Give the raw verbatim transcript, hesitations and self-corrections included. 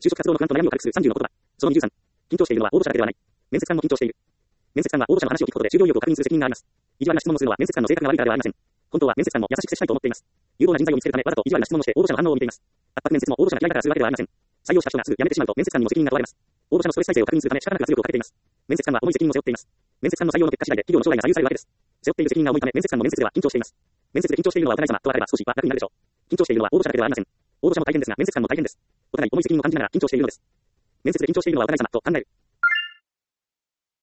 就職活動の不安と悩みを軽くするさんじゅうの言葉。そのにじゅうさん。緊張しているのは応募者だけではない。面接官も緊張している。面接官は応募者の話を聞くことで就業意欲を確認する責任があります。意地悪な質問をするのは面接官の性格が悪いからではありません。本当は面接官も優しく接したいと思っています。有望な人材を見つけるためわざと意地悪な質問をして応募者の反応を見ています。圧迫面接も応募者が嫌いだからするわけではありません。採用した人がすぐ辞めてしまうと面接官にも責任が問われます。応募者のストレス耐性を確認するため仕方なく圧力をかけています。面接官は重い責任を背負っています。面接官の採用の結果次第で企業の将来が左右されるわけです。背負っている責任が重いため面接官も面接では緊張しています。面接で緊張しているのはお互い様と分かれば少しは楽になるでしょう。緊張しているのは応募者だけではありません。応募者も大変ですが面接官も大変です。お互い重い責任を感じながら緊張しているのです。面接で緊張しているのはお互い様と考える。